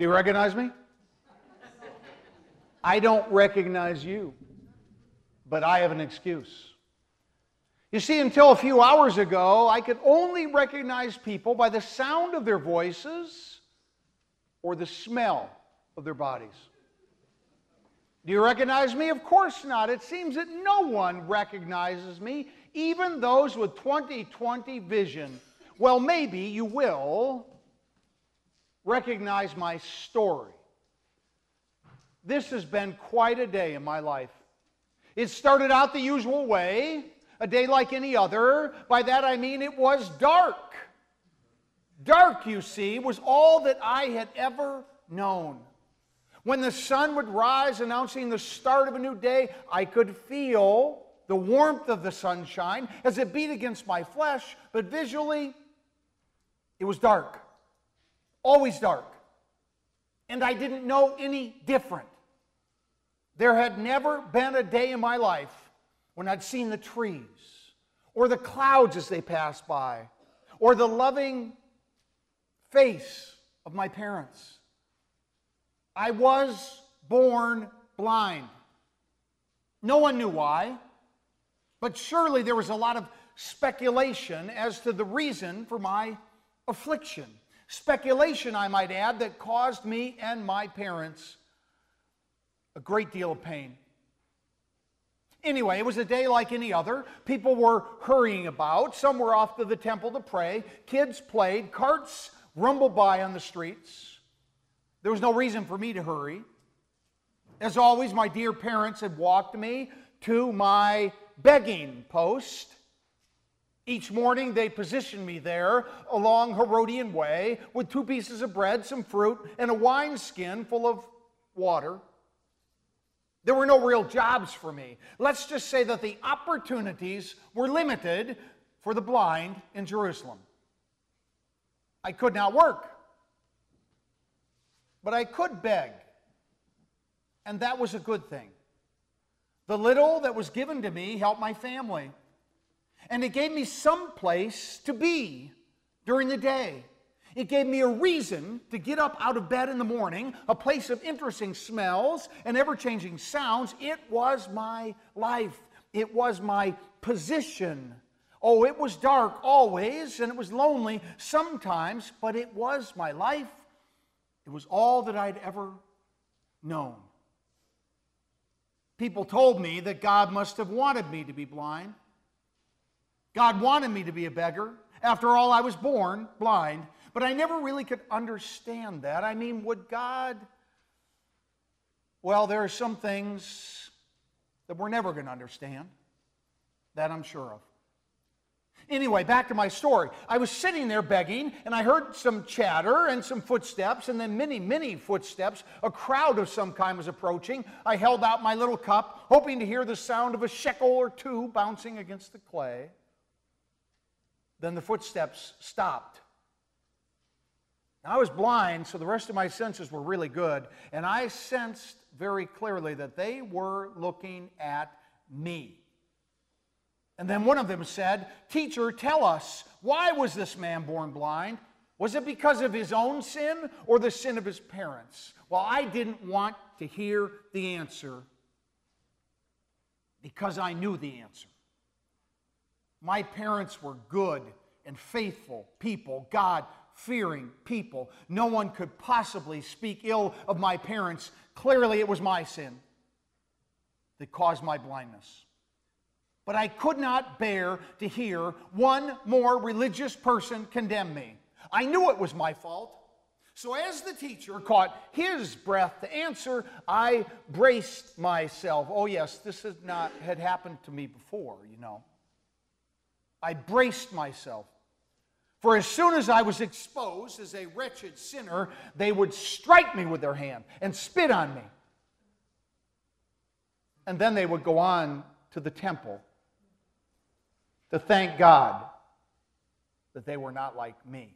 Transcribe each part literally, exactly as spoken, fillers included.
Do you recognize me? I don't recognize you, but I have an excuse. You see, until a few hours ago, I could only recognize people by the sound of their voices or the smell of their bodies. Do you recognize me? Of course not. It seems that no one recognizes me, even those with twenty twenty vision. Well, maybe you will recognize my story. This has been quite a day in my life. It started out the usual way, a day like any other. By that I mean it was dark. Dark, you see, was all that I had ever known. When the sun would rise, announcing the start of a new day, I could feel the warmth of the sunshine as it beat against my flesh, but visually, it was dark. Always dark. And I didn't know any different. There had never been a day in my life when I'd seen the trees, or the clouds as they passed by, or the loving face of my parents. I was born blind. No one knew why, but surely there was a lot of speculation as to the reason for my affliction. Speculation, I might add, that caused me and my parents a great deal of pain. Anyway, it was a day like any other. People were hurrying about. Some were off to the temple to pray. Kids played. Carts rumbled by on the streets. There was no reason for me to hurry. As always, my dear parents had walked me to my begging post. Each morning they positioned me there along Herodian Way with two pieces of bread, some fruit, and a wineskin full of water. There were no real jobs for me. Let's just say that the opportunities were limited for the blind in Jerusalem. I could not work, but I could beg, and that was a good thing. The little that was given to me helped my family, and it gave me some place to be during the day. It gave me a reason to get up out of bed in the morning, a place of interesting smells and ever-changing sounds. It was my life. It was my position. Oh, it was dark always, and it was lonely sometimes, but it was my life. It was all that I'd ever known. People told me that God must have wanted me to be blind. God wanted me to be a beggar. After all, I was born blind. But I never really could understand that. I mean, would God... Well, there are some things that we're never going to understand. That I'm sure of. Anyway, back to my story. I was sitting there begging, and I heard some chatter and some footsteps, and then many, many footsteps. A crowd of some kind was approaching. I held out my little cup, hoping to hear the sound of a shekel or two bouncing against the clay. Then the footsteps stopped. Now, I was blind, so the rest of my senses were really good, and I sensed very clearly that they were looking at me. And then one of them said, "Teacher, tell us, why was this man born blind? Was it because of his own sin or the sin of his parents?" Well, I didn't want to hear the answer because I knew the answer. My parents were good and faithful people, God-fearing people. No one could possibly speak ill of my parents. Clearly, it was my sin that caused my blindness. But I could not bear to hear one more religious person condemn me. I knew it was my fault. So as the teacher caught his breath to answer, I braced myself. Oh yes, this had not had happened to me before, you know. I braced myself. For as soon as I was exposed as a wretched sinner, they would strike me with their hand and spit on me. And then they would go on to the temple to thank God that they were not like me.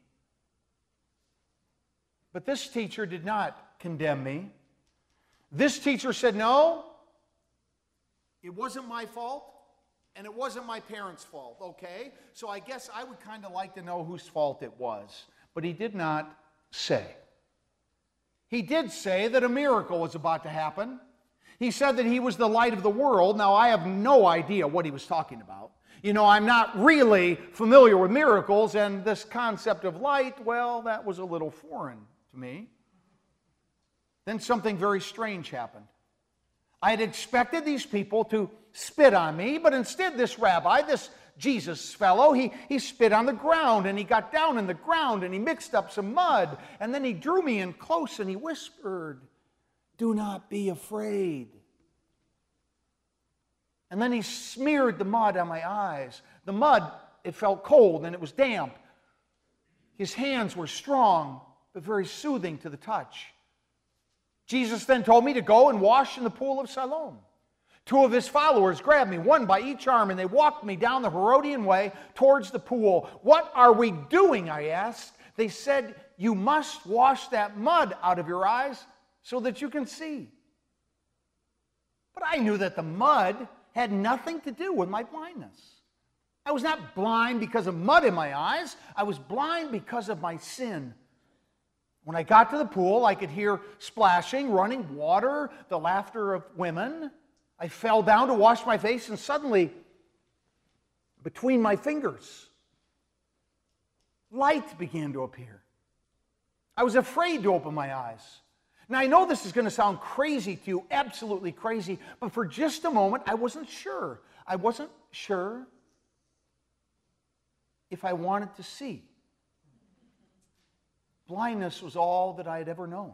But this teacher did not condemn me. This teacher said, no, it wasn't my fault, and it wasn't my parents' fault, okay? So I guess I would kind of like to know whose fault it was. But he did not say. He did say that a miracle was about to happen. He said that he was the light of the world. Now, I have no idea what he was talking about. You know, I'm not really familiar with miracles, and this concept of light, well, that was a little foreign to me. Then something very strange happened. I had expected these people to spit on me, but instead this rabbi, this Jesus fellow, he, he spit on the ground, and he got down in the ground, and he mixed up some mud, and then he drew me in close, and he whispered, "Do not be afraid." And then he smeared the mud on my eyes. The mud, it felt cold, and it was damp. His hands were strong, but very soothing to the touch. Jesus then told me to go and wash in the pool of Siloam. Two of his followers grabbed me, one by each arm, and they walked me down the Herodian way towards the pool. "What are we doing?" I asked. They said, "You must wash that mud out of your eyes so that you can see." But I knew that the mud had nothing to do with my blindness. I was not blind because of mud in my eyes. I was blind because of my sin. When I got to the pool, I could hear splashing, running water, the laughter of women. I fell down to wash my face, and suddenly, between my fingers, light began to appear. I was afraid to open my eyes. Now, I know this is going to sound crazy to you, absolutely crazy, but for just a moment, I wasn't sure. I wasn't sure if I wanted to see. Blindness was all that I had ever known.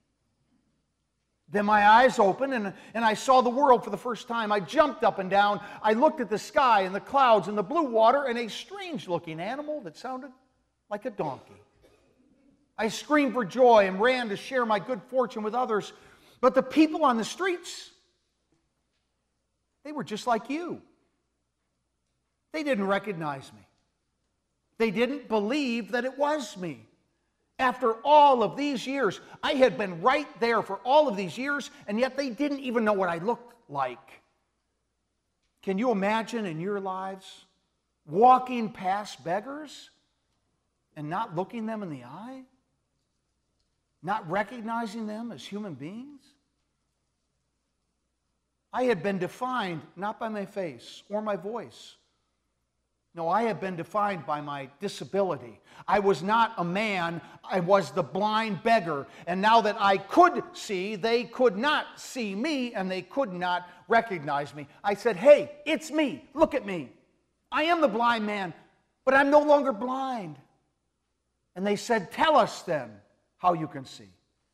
Then my eyes opened, and, and I saw the world for the first time. I jumped up and down. I looked at the sky and the clouds and the blue water and a strange-looking animal that sounded like a donkey. I screamed for joy and ran to share my good fortune with others. But the people on the streets, they were just like you. They didn't recognize me. They didn't believe that it was me. After all of these years, I had been right there for all of these years, and yet they didn't even know what I looked like. Can you imagine in your lives walking past beggars and not looking them in the eye? Not recognizing them as human beings? I had been defined not by my face or my voice. No, I had been defined by my disability. I was not a man, I was the blind beggar. And now that I could see, they could not see me, and they could not recognize me. I said, "Hey, it's me. Look at me. I am the blind man, but I'm no longer blind." And they said, "Tell us then how you can see."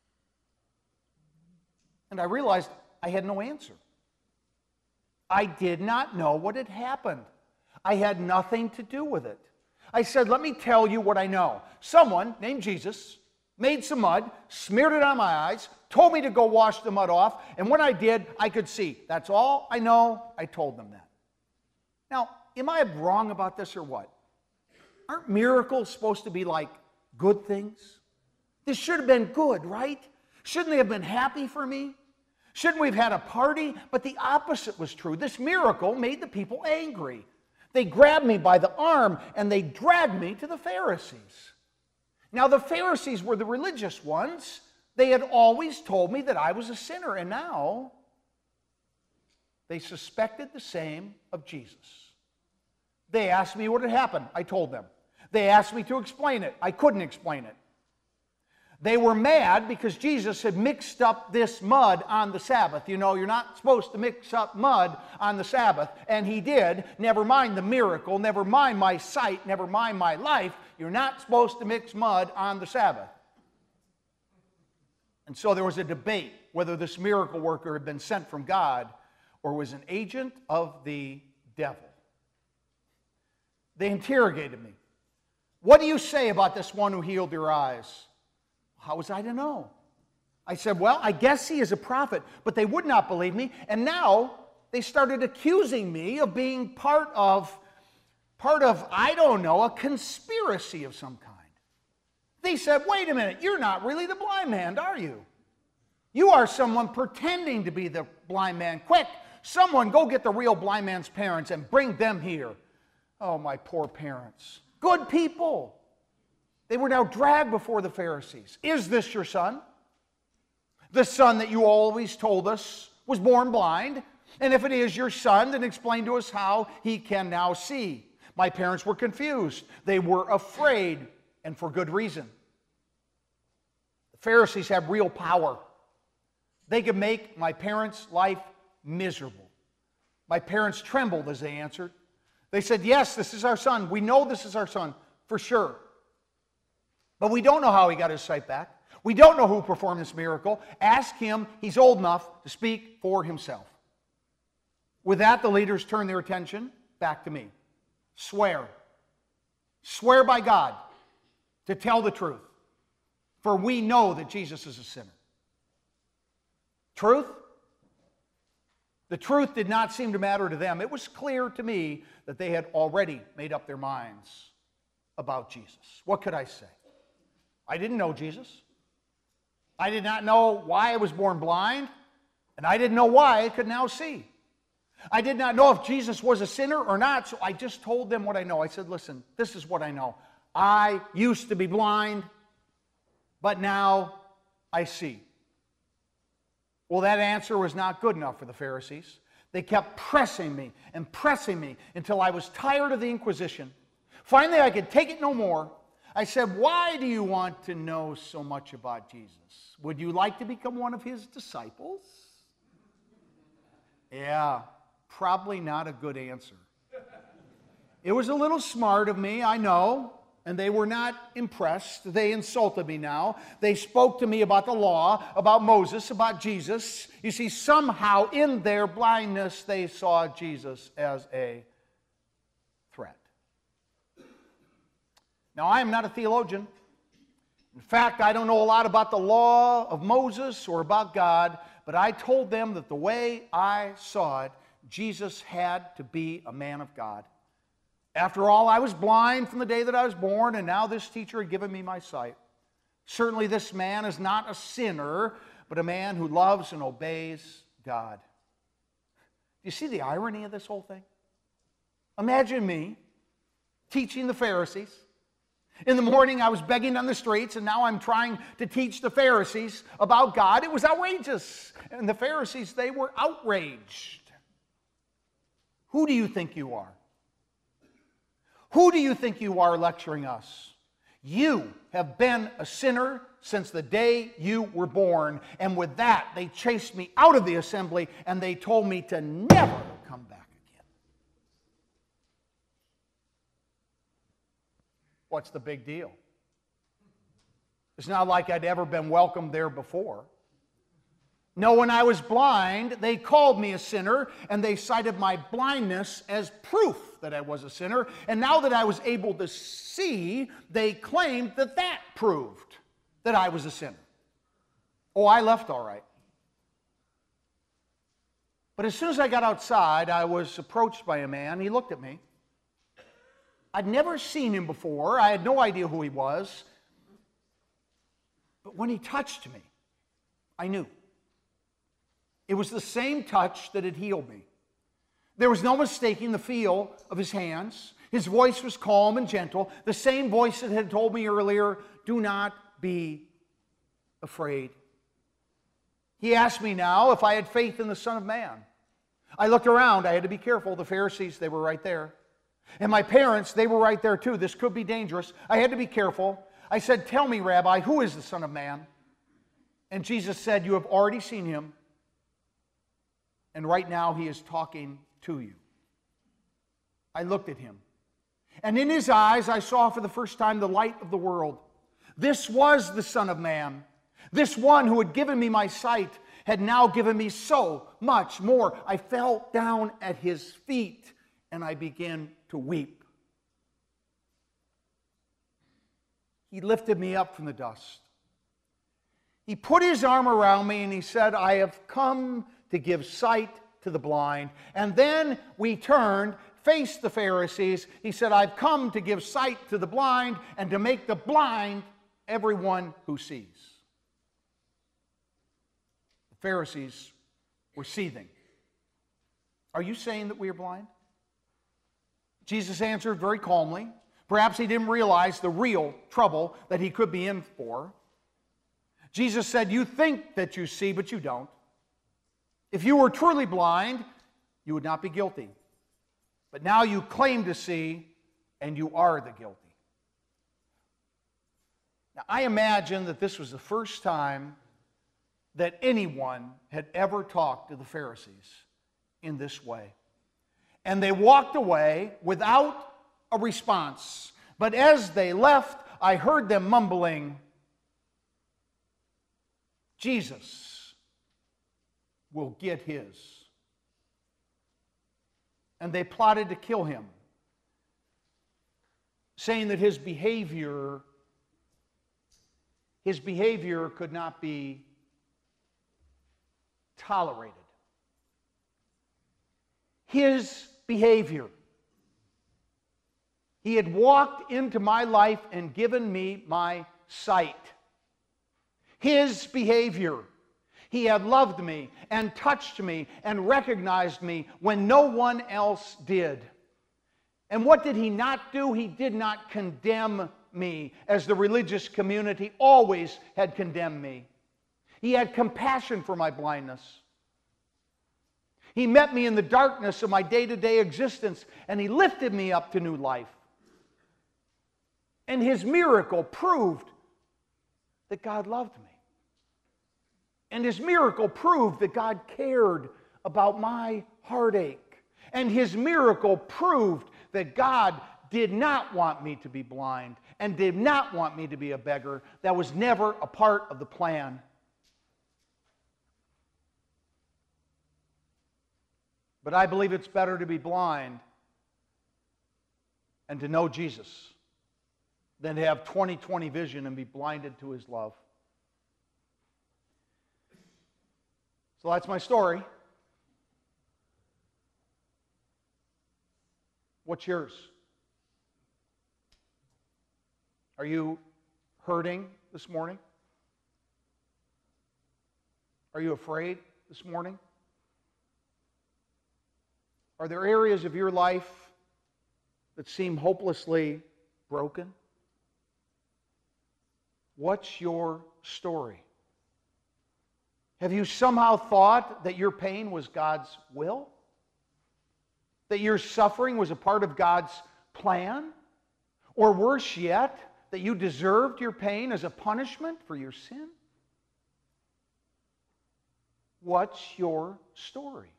And I realized I had no answer. I did not know what had happened. I had nothing to do with it. I said, "Let me tell you what I know. Someone named Jesus made some mud, smeared it on my eyes, told me to go wash the mud off, and when I did, I could see. That's all I know." I told them that. Now, am I wrong about this or what? Aren't miracles supposed to be like good things? This should have been good, right? Shouldn't they have been happy for me? Shouldn't we have had a party? But the opposite was true. This miracle made the people angry. They grabbed me by the arm and they dragged me to the Pharisees. Now, the Pharisees were the religious ones. They had always told me that I was a sinner, and now they suspected the same of Jesus. They asked me what had happened. I told them. They asked me to explain it. I couldn't explain it. They were mad because Jesus had mixed up this mud on the Sabbath. You know, you're not supposed to mix up mud on the Sabbath. And he did. Never mind the miracle. Never mind my sight. Never mind my life. You're not supposed to mix mud on the Sabbath. And so there was a debate whether this miracle worker had been sent from God or was an agent of the devil. They interrogated me. "What do you say about this one who healed your eyes?" How was I to know? I said, "Well, I guess he is a prophet," but they would not believe me. And now they started accusing me of being part of, part of, I don't know, a conspiracy of some kind. They said, "Wait a minute, you're not really the blind man, are you? You are someone pretending to be the blind man. Quick, someone go get the real blind man's parents and bring them here." Oh, my poor parents. Good people. They were now dragged before the Pharisees. "Is this your son?" The son that you always told us was born blind. And if it is your son, then explain to us how he can now see. My parents were confused. They were afraid, and for good reason. The Pharisees have real power. They could make my parents' life miserable. My parents trembled as they answered. They said, yes, this is our son. We know this is our son, for sure. But we don't know how he got his sight back. We don't know who performed this miracle. Ask him. He's old enough to speak for himself. With that, the leaders turned their attention back to me. Swear. Swear by God to tell the truth. For we know that Jesus is a sinner. Truth? The truth did not seem to matter to them. It was clear to me that they had already made up their minds about Jesus. What could I say? I didn't know Jesus. I did not know why I was born blind, and I didn't know why I could now see. I did not know if Jesus was a sinner or not, so I just told them what I know. I said, listen, this is what I know. I used to be blind, but now I see. Well, that answer was not good enough for the Pharisees. They kept pressing me and pressing me until I was tired of the Inquisition. Finally, I could take it no more. I said, why do you want to know so much about Jesus? Would you like to become one of his disciples? Yeah, probably not a good answer. It was a little smart of me, I know, and they were not impressed. They insulted me now. They spoke to me about the law, about Moses, about Jesus. You see, somehow in their blindness, they saw Jesus as a threat. Now, I am not a theologian. In fact, I don't know a lot about the law of Moses or about God, but I told them that the way I saw it, Jesus had to be a man of God. After all, I was blind from the day that I was born, and now this teacher had given me my sight. Certainly this man is not a sinner, but a man who loves and obeys God. Do you see the irony of this whole thing? Imagine me teaching the Pharisees. In the morning, I was begging on the streets, and now I'm trying to teach the Pharisees about God. It was outrageous. And the Pharisees, they were outraged. Who do you think you are? Who do you think you are lecturing us? You have been a sinner since the day you were born. And with that, they chased me out of the assembly, and they told me to never come back again. What's the big deal? It's not like I'd ever been welcomed there before. No, when I was blind, they called me a sinner, and they cited my blindness as proof that I was a sinner. And now that I was able to see, they claimed that that proved that I was a sinner. Oh, I left all right. But as soon as I got outside, I was approached by a man. He looked at me. I'd never seen him before. I had no idea who he was. But when he touched me, I knew. It was the same touch that had healed me. There was no mistaking the feel of his hands. His voice was calm and gentle. The same voice that had told me earlier, do not be afraid. He asked me now if I had faith in the Son of Man. I looked around. I had to be careful. The Pharisees, they were right there. And my parents, they were right there too. This could be dangerous. I had to be careful. I said, tell me, Rabbi, who is the Son of Man? And Jesus said, you have already seen him. And right now he is talking to you. I looked at him. And in his eyes I saw for the first time the light of the world. This was the Son of Man. This one who had given me my sight had now given me so much more. I fell down at his feet and I began to weep. He lifted me up from the dust. He put his arm around me and he said, I have come to give sight to the blind. And then we turned, faced the Pharisees. He said, I've come to give sight to the blind and to make the blind everyone who sees. The Pharisees were seething. Are you saying that we are blind? Jesus answered very calmly. Perhaps he didn't realize the real trouble that he could be in for. Jesus said, you think that you see, but you don't. If you were truly blind, you would not be guilty. But now you claim to see, and you are the guilty. Now, I imagine that this was the first time that anyone had ever talked to the Pharisees in this way. And they walked away without a response. But as they left, I heard them mumbling, Jesus will get his. And they plotted to kill him, saying that his behavior, his behavior could not be tolerated. His behavior. He had walked into my life and given me my sight. His behavior. He had loved me and touched me and recognized me when no one else did. And what did he not do? He did not condemn me as the religious community always had condemned me. He had compassion for my blindness. He met me in the darkness of my day-to-day existence, and he lifted me up to new life. And his miracle proved that God loved me. And his miracle proved that God cared about my heartache. And his miracle proved that God did not want me to be blind and did not want me to be a beggar. That was never a part of the plan. But I believe it's better to be blind and to know Jesus than to have twenty twenty vision and be blinded to his love. So that's my story. What's yours? Are you hurting this morning? Are you afraid this morning? Are there areas of your life that seem hopelessly broken? What's your story? Have you somehow thought that your pain was God's will? That your suffering was a part of God's plan? Or worse yet, that you deserved your pain as a punishment for your sin? What's your story?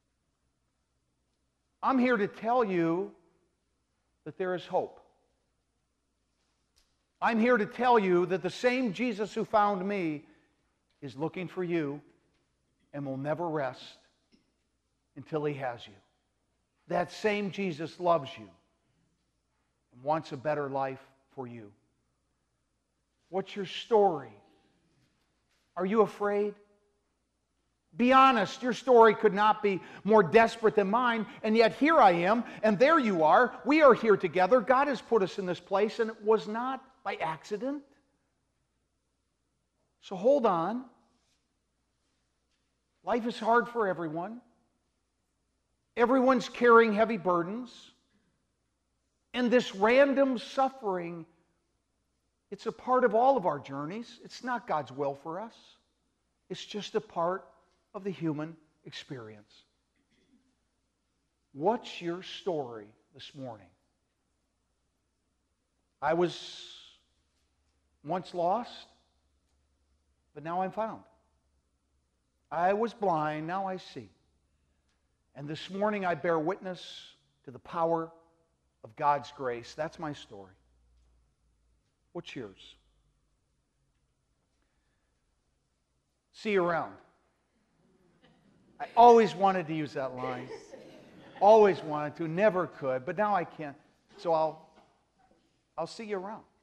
I'm here to tell you that there is hope. I'm here to tell you that the same Jesus who found me is looking for you and will never rest until he has you. That same Jesus loves you and wants a better life for you. What's your story? Are you afraid? Be honest, your story could not be more desperate than mine, and yet here I am, and there you are. We are here together. God has put us in this place, and it was not by accident. So hold on. Life is hard for everyone. Everyone's carrying heavy burdens. And this random suffering, it's a part of all of our journeys. It's not God's will for us. It's just a part of the human experience. What's your story this morning? I was once lost, but now I'm found. I was blind, now I see. And this morning I bear witness to the power of God's grace. That's my story. What's yours? See you around. I always wanted to use that line. Always wanted to, never could, but now I can't. So I'll I'll see you around.